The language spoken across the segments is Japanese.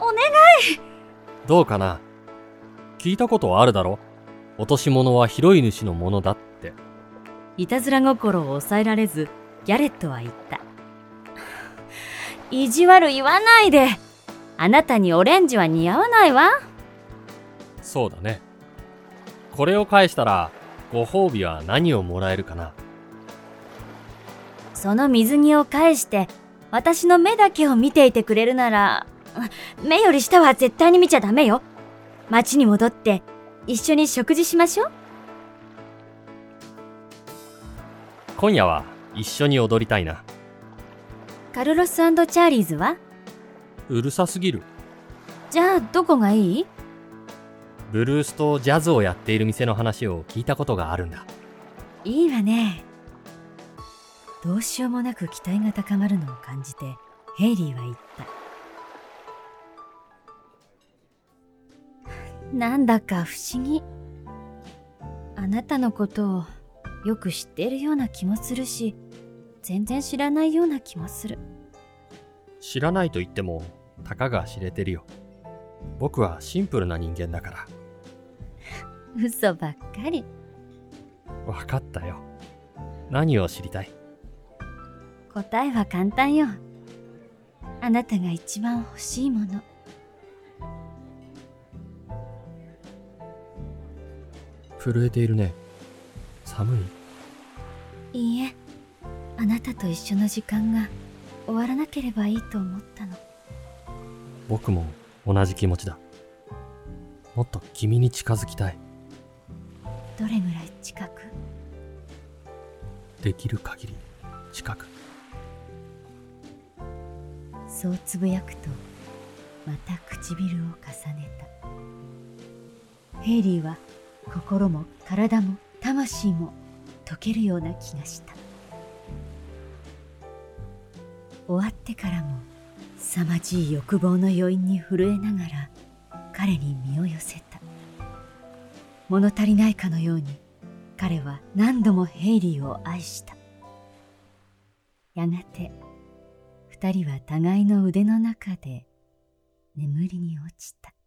お願い。 どうかな。聞いたことあるだろ。落とし物は拾い主のものだって。 いたずら心を抑えられず、ギャレットは言った。意地悪言わないで。あなたにオレンジは似合わないわ。 そうだね。これを返したら、ご褒美は何をもらえるかな。 その水着を返して、私の目だけを見ていてくれるなら、目より下は絶対に見ちゃダメよ。町に戻って、一緒に食事しましょう。 今夜は一緒に踊りたいな。 カルロス&チャーリーズは？ うるさすぎる。 じゃあどこがいい？ ブルースとジャズをやっている店の話を聞いたことがあるんだ。 いいわね。どうしようもなく期待が高まるのを感じてヘイリーは言った。なんだか不思議。あなたのことをよく知っているような気もするし、全然知らないような気もする。 知らないと言ってもたかが知れてるよ。僕はシンプルな人間だから。 嘘ばっかり。 わかったよ。何を知りたい？ 答えは簡単よ。あなたが一番欲しいもの。 震えているね。寒い？ いいえ、あなたと一緒の時間が終わらなければいいと思ったの。 僕も同じ気持ちだ。もっと君に近づきたい。 どれぐらい近く？ できる限り近く。 そうつぶやくと、また唇を重ねた。ヘイリーは心も体も魂も溶けるような気がした。終わってからも凄まじい欲望の余韻に震えながら彼に身を寄せた。物足りないかのように彼は何度もヘイリーを愛した。やがて二人は互いの腕の中で眠りに落ちた。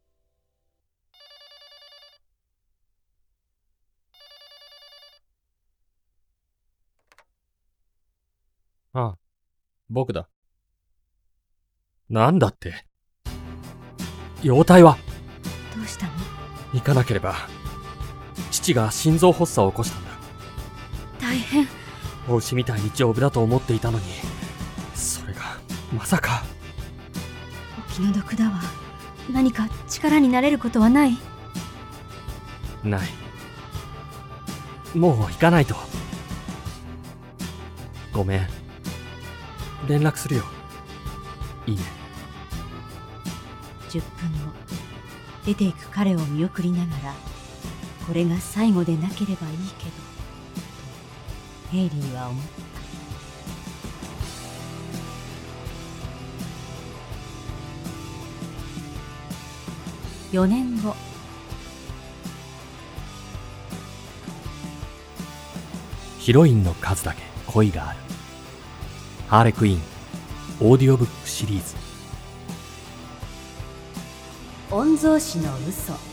ああ、僕だ。なんだって？容体は？ どうしたの？ 行かなければ。父が心臓発作を起こしたんだ。 大変。 お牛みたいに丈夫だと思っていたのに、それがまさか。 お気の毒だわ。何か力になれることはない？ ない。もう行かないと。ごめん。連絡するよ。いいね。 10分後、出ていく彼を見送りながら、これが最後でなければいいけど、ヘイリーは思った。4年後、 ヒロインの数だけ恋がある。ハーレクイーンオーディオブックシリーズ。 御曹司の嘘。